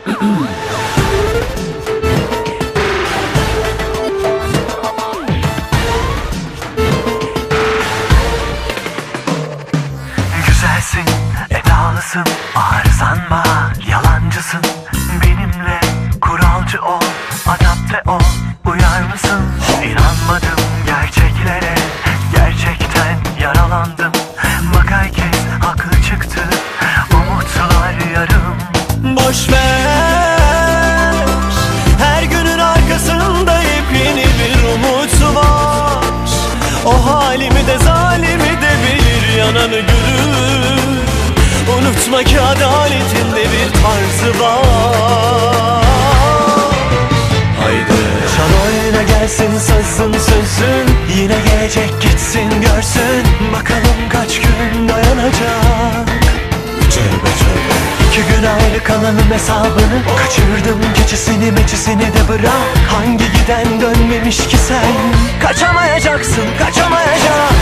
Güzelsin, edalısın, arızanma, yalancısın. Benimle kuralcı ol, adapte ol, uyar mısın? İnanmadım gerçeklere, gerçekten yaralandım. Bak herkes haklı çıktı, umutlar yarım. Boş ver, her günün arkasında yepyeni bir umut var. O halimi de zalimi de bilir, yananı görür. Unutma ki adaletin de bir tarzı var. Haydi çal oyuna gelsin sazın sözün, yine gelecek gitsin görsün. Bakalım kaç gün dayanacak. Tövbe tövbe. 2 gün ayrı kalanın hesabını, kaçırdım keçisini meçisini de bırak. Hangi giden dönmemiş ki sen? Kaçamayacaksın, kaçamayacak.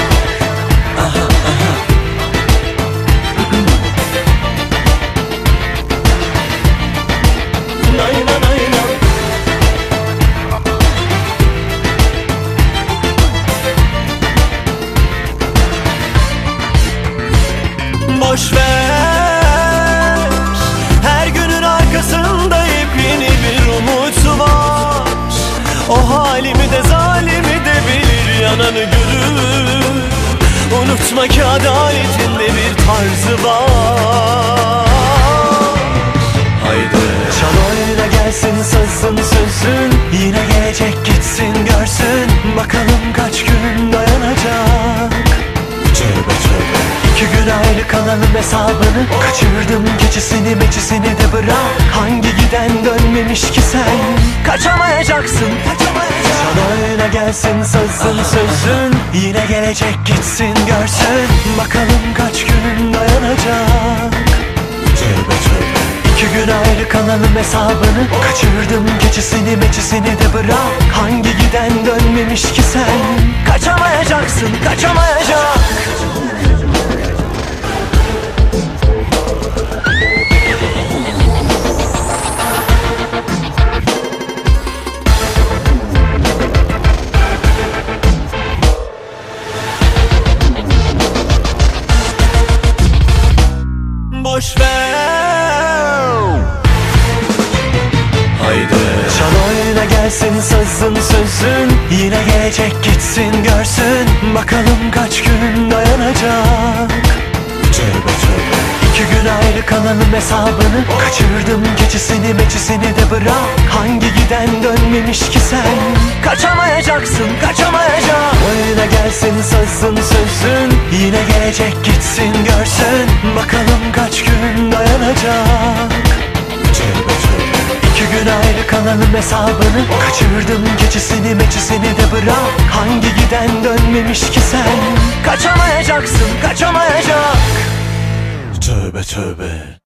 Nayna nayna. Boş ver, her günün arkasında yepyeni bir umut var. O halimi de zalimi de bilir, yananı görür. Unutma ki adaletin de bir tarzı var. Haydi çal oyuna gelsin sazın sözün, yine gelecek gitsin görsün. Bakalım kaç gün dayanacak. Tövbe tövbe. 2 gün ayrı kalanın hesabını, kaçırdım keçisini meçisini de bırak. Hangi giden dönmemiş ki sen? Kaçamayacaksın, kaçamayacaksın. Çal oyuna gelsin sazın sözün, yine gelecek gitsin görsün. Bakalım kaç gün dayanacak. Tövbe tövbe. 2 gün ayrı kalanın hesabını, kaçırdım keçisini meçisini de bırak. Hangi giden dönmemiş ki sen? Kaçamayacaksın, kaçamayacak. Boş ver. Haydi çal oyuna gelsin sazın sözün, yine gelecek gitsin görsün. Bakalım kaç gün dayanacak. Tövbe tövbe. 2 gün ayrı kalanın hesabını, kaçırdım keçisini meçisini de bırak. Hangi giden dönmemiş ki sen? Kaçamayacaksın, kaçamayacak. Oyuna gelsin sazın sözün, yine gelecek gitsin görsün. Bakalım kaç gün dayanacak. Tövbe tövbe. 2 gün ayrı kalanın hesabını, kaçırdım keçisini meçisini de bırak. Hangi giden dönmemiş ki sen? Kaçamayacaksın, kaçamayacak. Tövbe tövbe.